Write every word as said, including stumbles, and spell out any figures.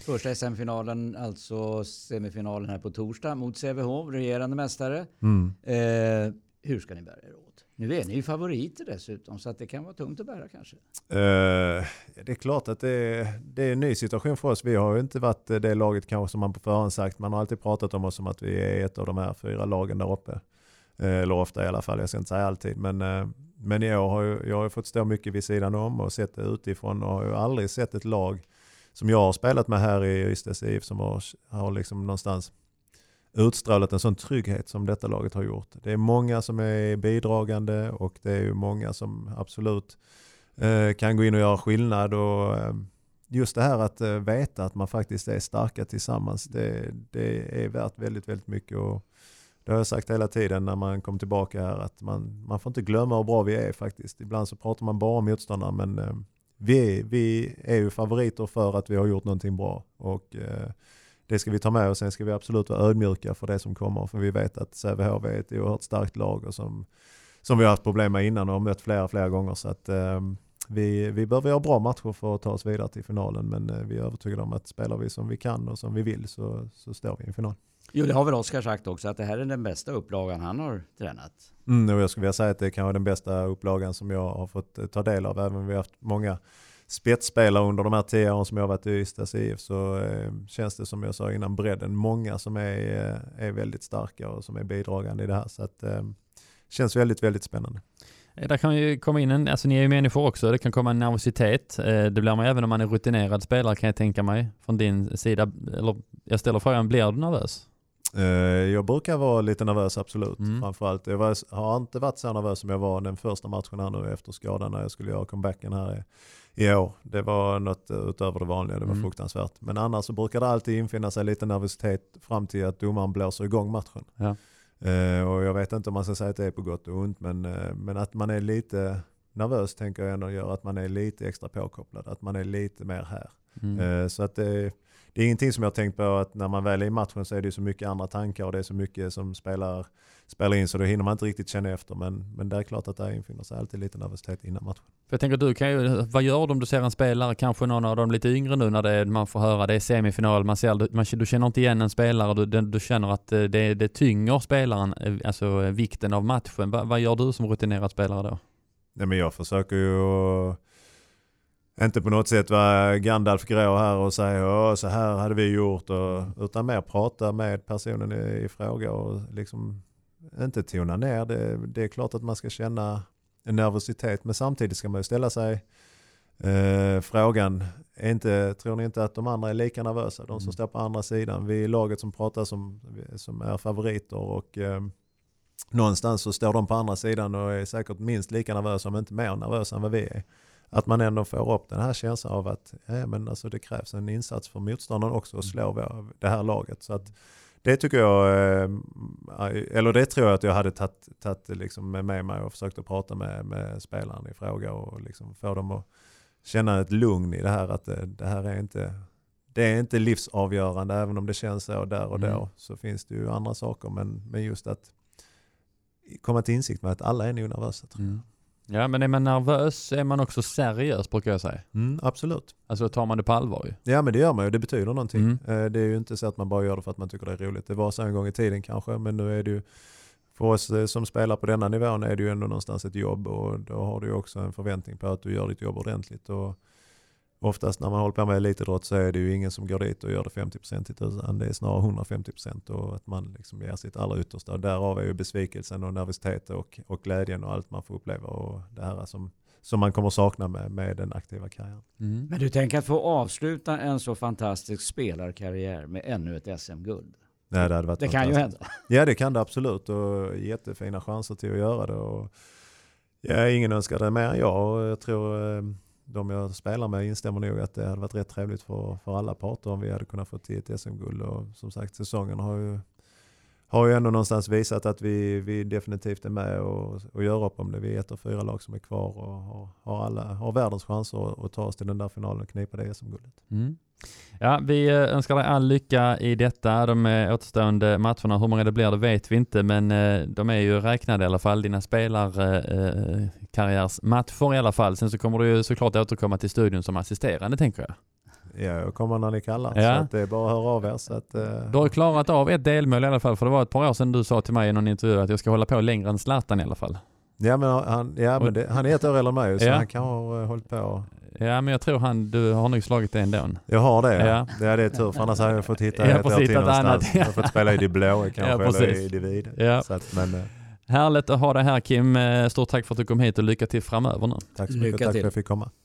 Första S M-finalen, alltså semifinalen här på torsdag mot Sävehof, regerande mästare. Mm. Eh, hur ska ni bära er åt? Nu är ni ju favoriter dessutom, så att det kan vara tungt att bära kanske. Uh, det är klart att det är, det är en ny situation för oss. Vi har ju inte varit det laget kanske som man på förhand sagt. Man har alltid pratat om oss som att vi är ett av de här fyra lagen där uppe. Uh, eller ofta i alla fall, jag ska inte säga alltid. Men, uh, men jag har ju jag har fått stå mycket vid sidan om och sett det utifrån. Och har ju aldrig sett ett lag som jag har spelat med här i Ystads I F som har, har liksom någonstans utstrålat en sån trygghet som detta laget har gjort. Det är många som är bidragande och det är ju många som absolut eh, kan gå in och göra skillnad. Och eh, just det här att eh, veta att man faktiskt är starka tillsammans, det, det är värt väldigt, väldigt mycket. Och det har jag sagt hela tiden när man kom tillbaka här, att man, man får inte glömma hur bra vi är faktiskt. Ibland så pratar man bara om motståndare, men eh, vi, vi är ju favoriter för att vi har gjort någonting bra. Och eh, det ska vi ta med, och sen ska vi absolut vara ödmjuka för det som kommer. För vi vet att Sävehof är ett oerhört starkt lag och som, som vi har haft problem med innan och har mött flera, flera gånger. Så att eh, vi, vi behöver ha bra matcher för att ta oss vidare till finalen. Men eh, vi är övertygade om att spelar vi som vi kan och som vi vill så, så står vi i en final. Jo, det har väl Oskar sagt också, att det här är den bästa upplagan han har tränat. Mm, och jag skulle vilja säga att det kan vara den bästa upplagan som jag har fått ta del av. Även om vi har haft många spetsspelare under de här tio åren som jag har varit i Ystads I F, så eh, känns det som jag sa innan bredden. Många som är, är väldigt starka och som är bidragande i det här. Så att eh, känns väldigt, väldigt spännande. Där kan ju komma in en, alltså ni är ju människor också, det kan komma en nervositet. Det blir man även om man är rutinerad spelare, kan jag tänka mig, från din sida. Eller jag ställer frågan, blir du nervös? Jag brukar vara lite nervös, absolut. Mm. Framförallt. Jag var, har inte varit så nervös som jag var den första matchen här nu efter skadan när jag skulle göra comebacken här i, i år. Det var något utöver det vanliga, det var mm. fruktansvärt. Men annars så brukar det alltid infinna sig lite nervositet fram till att domaren blåser igång matchen. Ja. Uh, och jag vet inte om man ska säga att det är på gott och ont, men, uh, men att man är lite nervös tänker jag ändå gör att man är lite extra påkopplad, att man är lite mer här. Mm. Uh, så att det, det är ingenting som jag tänkt på, att när man väl är i matchen så är det så mycket andra tankar och det är så mycket som spelar, spelar in, så då hinner man inte riktigt känna efter, men, men det är klart att det infinner sig alltid lite nervositet innan matchen. För jag tänker, du kan ju, vad gör du om du ser en spelare, kanske någon av dem lite yngre nu när det är, man får höra det är semifinal, man ser, man, du känner inte igen en spelare, du, du känner att det, det tynger spelaren, alltså vikten av matchen. Va, vad gör du som rutinerad spelare då? Nej, men jag försöker ju inte på något sätt vara Gandalf grå här och säga så här hade vi gjort, och, utan mer prata med personen i, i fråga och liksom inte tona ner. Det, det är klart att man ska känna en nervositet, men samtidigt ska man ju ställa sig eh, frågan, är inte, tror ni inte att de andra är lika nervösa? De som mm. står på andra sidan. Vi är laget som pratar som, som är favoriter, och eh, någonstans så står de på andra sidan och är säkert minst lika nervösa, om inte mer nervösa än vad vi är. Att man ändå får upp den här känslan av att ja, men alltså det krävs en insats för motståndaren också att slå det här laget. Så att det tycker jag, eller det tror jag att jag hade tagit, tagit liksom med mig och försökt att prata med, med spelaren i fråga och liksom få dem att känna ett lugn i det här, att det, det här är inte, det är inte livsavgörande, även om det känns så där och mm. då, så finns det ju andra saker, men, men just att komma till insikt med att alla är nog nervösa, tror jag. Mm. Ja, men är man nervös är man också seriös, brukar jag säga. Mm, absolut. Alltså tar man det på allvar ju. Ja, men det gör man ju. Det betyder någonting. Mm. Det är ju inte så att man bara gör det för att man tycker det är roligt. Det var så en gång i tiden kanske, men nu är det ju, för oss som spelar på denna nivån är det ju ändå någonstans ett jobb, och då har du ju också en förväntning på att du gör ditt jobb ordentligt. Och oftast när man håller på med elitidrott så är det ju ingen som går dit och gör det femtio procent, utan det är snarare hundrafemtio procent, och att man liksom ger sitt allra yttersta. Därav är ju besvikelsen och nervositet och, och glädjen och allt man får uppleva, och det här som, som man kommer sakna med, med den aktiva karriären. Mm. Men du tänker att få avsluta en så fantastisk spelarkarriär med ännu ett S M-guld? Nej, det hade varit det kan ju hända. Ja, det kan det absolut, och jättefina chanser till att göra det. Och ja, ingen önskar det mer än jag, och jag tror de jag spelar med instämmer nog att det hade varit rätt trevligt för, för alla parter om vi hade kunnat få till ett S M-guld. Och som sagt, säsongen har ju, har ju ändå någonstans visat att vi, vi definitivt är med och, och gör upp om det. Vi är ett av fyra lag som är kvar och har, har, alla, har världens chanser att ta oss till den där finalen och knipa det S M-guldet. Mm. Ja, vi önskar dig all lycka i detta. De återstående matcherna, hur många det blir det vet vi inte, men de är ju räknade i alla fall, dina spelarkarriärsmatcher i alla fall. Sen så kommer du ju såklart återkomma till studion som assisterande, tänker jag. Jag kommer när ni kallar. Ja. Så att det är bara att höra av er. Så att, uh... Du har klarat av ett delmål i alla fall. För det var ett par år sedan du sa till mig i någon intervju att jag ska hålla på längre än Zlatan i alla fall. Ja, men han, ja, men det, han är ett år eller mig så ja. han kan ha uh, hållit på. Ja, men jag tror han, du har nog slagit det ändå. Jag har det, ja. Ja, ja det är tur. För annars hade jag fått hitta ja, ett år till någonstans. annat. Jag har fått spela i det blå kanske, Ja, eller precis. i det vid. Ja. Så att, men, uh... Härligt att ha dig här Kim. Stort tack för att du kom hit och lycka till framöver nu. Tack så Lycka mycket. Tack till. för att jag fick komma.